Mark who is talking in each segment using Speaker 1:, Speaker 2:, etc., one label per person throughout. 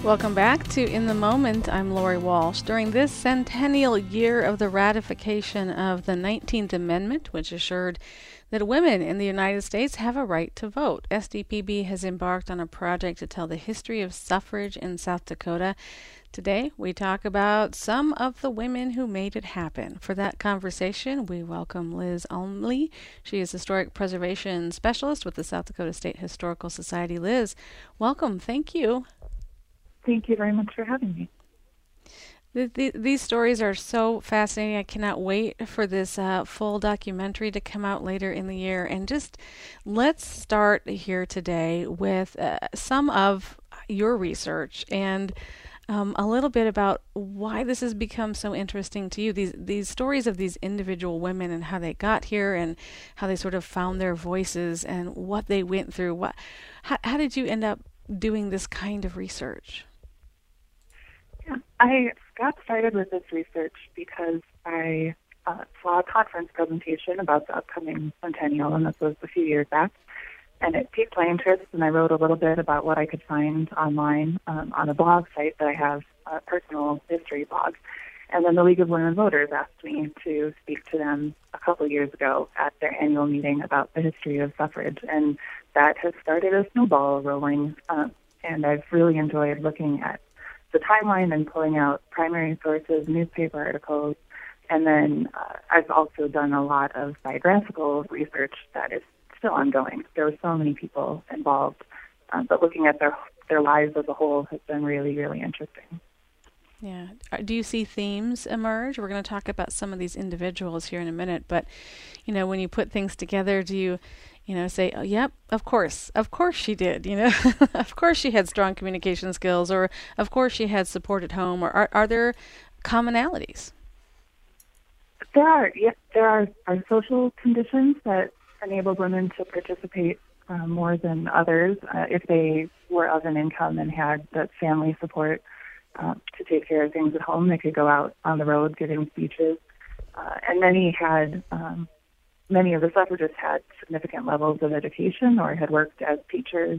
Speaker 1: Welcome back to In the Moment. I'm Lori Walsh. During this centennial year of the ratification of the 19th Amendment, which assured that women in the United States have a right to vote, SDPB has embarked on a project to tell the history of suffrage in South Dakota. Today, we talk about some of the women who made it happen. For that conversation, we welcome Liz Olmley. She is Historic Preservation Specialist with the South Dakota State Historical Society. Liz, welcome. Thank you.
Speaker 2: Thank you very much for having me.
Speaker 1: These stories are so fascinating. I cannot wait for this full documentary to come out later in the year. And just let's start here today with some of your research and a little bit about why this has become so interesting to you. These stories of these individual women and how they got here and how they sort of found their voices and what they went through. How did you end up doing this kind of research?
Speaker 2: Yeah, I got started with this research because I saw a conference presentation about the upcoming centennial, and this was a few years back, and it piqued my interest, and I wrote a little bit about what I could find online on a blog site that I have, a personal history blog. And then the League of Women Voters asked me to speak to them a couple of years ago at their annual meeting about the history of suffrage, and that has started a snowball rolling, and I've really enjoyed looking at the timeline and pulling out primary sources, newspaper articles, and then I've also done a lot of biographical research that is still ongoing. There were so many people involved, but looking at their lives as a whole has been really, really interesting.
Speaker 1: Yeah. Do you see themes emerge? We're going to talk about some of these individuals here in a minute, but when you put things together, do you say, oh, yep, of course she did, of course she had strong communication skills, or of course she had support at home, or are there commonalities?
Speaker 2: There are, yes, there are social conditions that enabled women to participate more than others if they were of an income and had the family support to take care of things at home. They could go out on the road giving speeches, and many of the suffragists had significant levels of education or had worked as teachers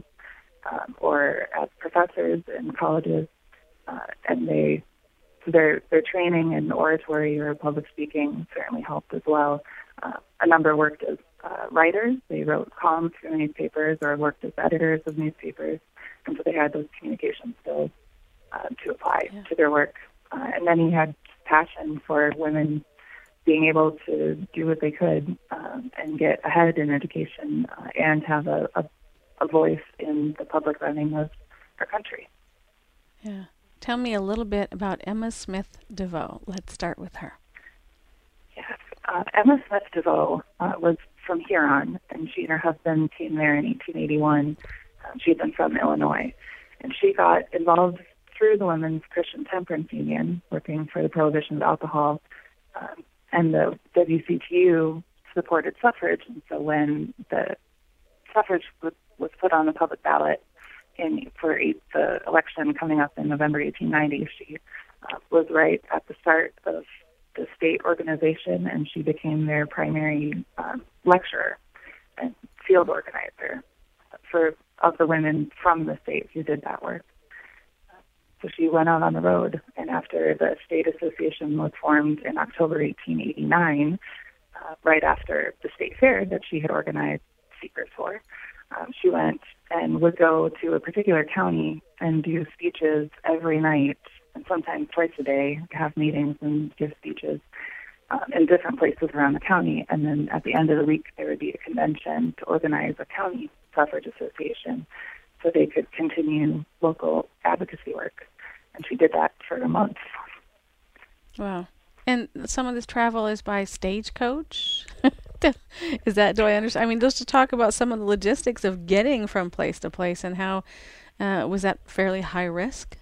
Speaker 2: or as professors in colleges, and their training in oratory or public speaking certainly helped as well. A number worked as writers. They wrote columns for newspapers or worked as editors of newspapers, and so they had those communication skills to apply to their work. And many had passion for women being able to do what they could and get ahead in education and have a voice in the public running of our country.
Speaker 1: Yeah. Tell me a little bit about Emma Smith DeVoe. Let's start with her.
Speaker 2: Yes. Emma Smith DeVoe was from Huron, and she and her husband came there in 1881. She had been from Illinois, and she got involved through the Women's Christian Temperance Union, working for the prohibition of alcohol, and the WCTU supported suffrage. And so when the suffrage was put on the public ballot for the election coming up in November 1890, she was right at the start of the state organization, and she became their primary lecturer and field organizer of the women from the state who did that work. So she went out on the road, and after the state association was formed in October 1889, right after the state fair that she had organized speakers for, she went and would go to a particular county and do speeches every night, and sometimes twice a day, have meetings and give speeches in different places around the county. And then at the end of the week, there would be a convention to organize a county suffrage association so they could continue local advocacy work. And she did that for a month.
Speaker 1: Wow. And some of this travel is by stagecoach? Do I understand? I mean, just to talk about some of the logistics of getting from place to place and how, was that fairly high risk?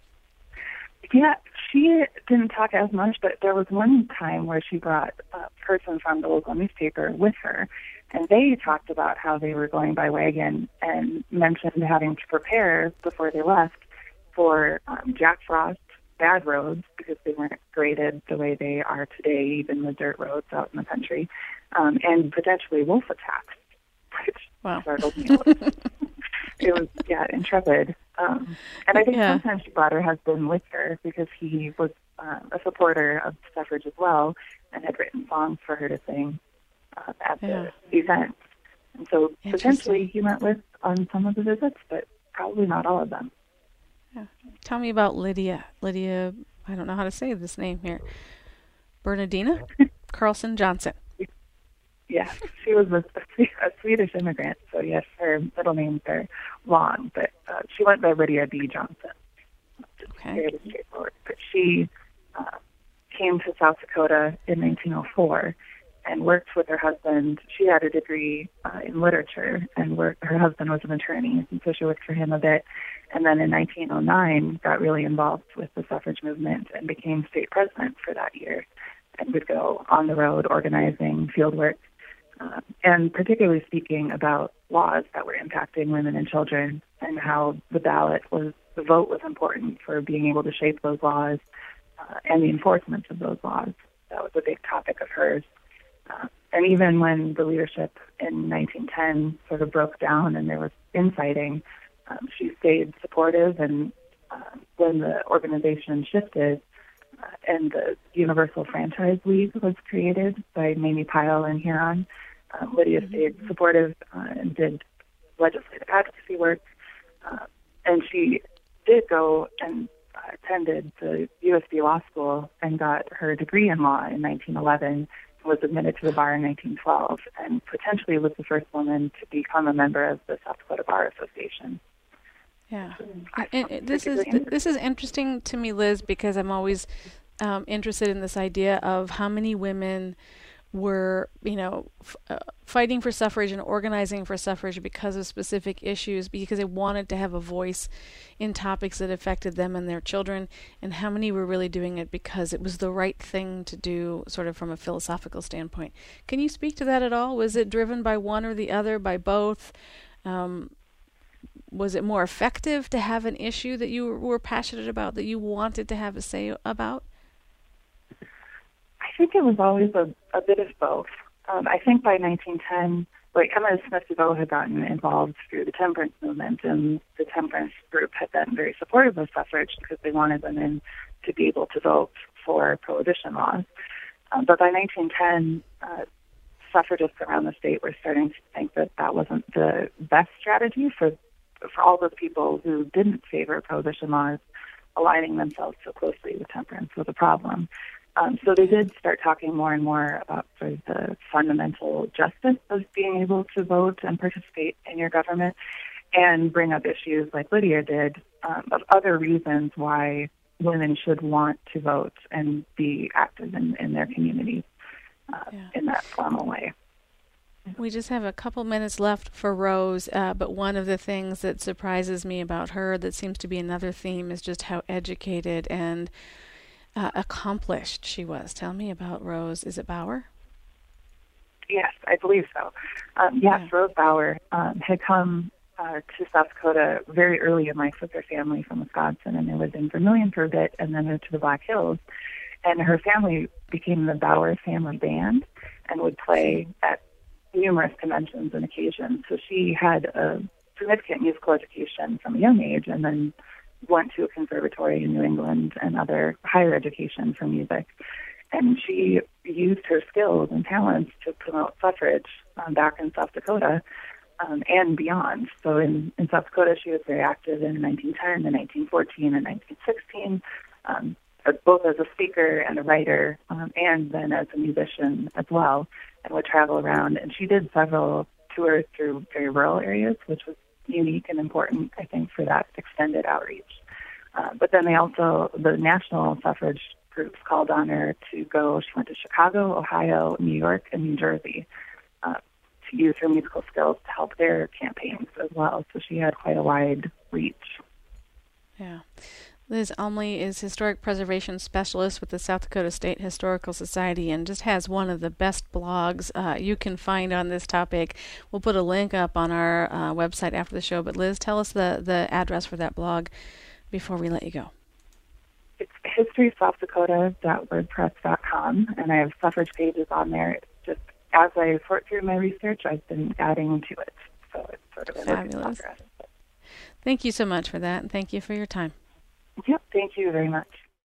Speaker 2: Yeah, she didn't talk as much, but there was one time where she brought a person from the local newspaper with her, and they talked about how they were going by wagon and mentioned having to prepare before they left for Jack Frost, bad roads, because they weren't graded the way they are today, even the dirt roads out in the country, and potentially wolf attacks, which startled me a little. It was, intrepid. And I think sometimes she brought her husband with her because he was a supporter of suffrage as well and had written songs for her to sing at the event. And so potentially he went with on some of the visits, but probably not all of them.
Speaker 1: Yeah. Tell me about Lydia. Lydia, I don't know how to say this name here. Bernadina Carlson Johnson.
Speaker 2: Yes, she was a Swedish immigrant, so yes, her middle names are long, but she went by Lydia B. Johnson.
Speaker 1: Okay.
Speaker 2: Fairly straightforward. But she came to South Dakota in 1904 and worked with her husband. She had a degree in literature, and her husband was an attorney, and so she worked for him a bit. And then in 1909, got really involved with the suffrage movement and became state president for that year, and would go on the road organizing fieldwork, and particularly speaking about laws that were impacting women and children, and how the vote was important for being able to shape those laws and the enforcement of those laws. That was a big topic of hers. And even when the leadership in 1910 sort of broke down and there was infighting, she stayed supportive. And when the organization shifted and the Universal Franchise League was created by Mamie Pyle in Huron, Lydia stayed supportive and did legislative advocacy work. And she did go and attended the USD Law School and got her degree in law in 1911, was admitted to the bar in 1912, and potentially was the first woman to become a member of the South Dakota Bar Association.
Speaker 1: Yeah, and this is interesting to me, Liz, because I'm always interested in this idea of how many women were, fighting for suffrage and organizing for suffrage because of specific issues, because they wanted to have a voice in topics that affected them and their children, and how many were really doing it because it was the right thing to do, sort of from a philosophical standpoint. Can you speak to that at all? Was it driven by one or the other, by both? Was it more effective to have an issue that you were passionate about, that you wanted to have a say about?
Speaker 2: I think it was always a bit of both. I think by 1910, Emma Smith DeVoe had gotten involved through the temperance movement, and the temperance group had been very supportive of suffrage because they wanted women to be able to vote for prohibition laws. But by 1910, suffragists around the state were starting to think that that wasn't the best strategy for all those people who didn't favor prohibition laws. Aligning themselves so closely with temperance was a problem. So they did start talking more and more about sort of the fundamental justice of being able to vote and participate in your government, and bring up issues like Lydia did of other reasons why women should want to vote and be active in their communities in that formal way.
Speaker 1: We just have a couple minutes left for Rose, but one of the things that surprises me about her, that seems to be another theme, is just how educated and accomplished she was. Tell me about Rose. Is it Bauer?
Speaker 2: Yes, I believe so. Rose Bauer had come to South Dakota very early in life with her family from Wisconsin, and they lived in Vermilion for a bit and then moved to the Black Hills. And her family became the Bauer Family Band and would play at numerous conventions and occasions. So she had a significant musical education from a young age, and then went to a conservatory in New England and other higher education for music. And she used her skills and talents to promote suffrage back in South Dakota and beyond. So in South Dakota, she was very active in 1910 and 1914 and 1916, both as a speaker and a writer, and then as a musician as well, and would travel around. And she did several tours through very rural areas, which was unique and important, I think, for that extended outreach. But then the national suffrage groups called on her to go. She went to Chicago, Ohio, New York, and New Jersey to use her musical skills to help their campaigns as well. So she had quite a wide reach.
Speaker 1: Yeah. Liz Umley is Historic Preservation Specialist with the South Dakota State Historical Society, and just has one of the best blogs you can find on this topic. We'll put a link up on our website after the show. But Liz, tell us the address for that blog before we let you go.
Speaker 2: It's historysouthDakota.wordpress.com, and I have suffrage pages on there. Just as I sort through my research, I've been adding to it. So it's sort of a
Speaker 1: fabulous. Thank you so much for that, and thank you for your time.
Speaker 2: Yep, thank you very much.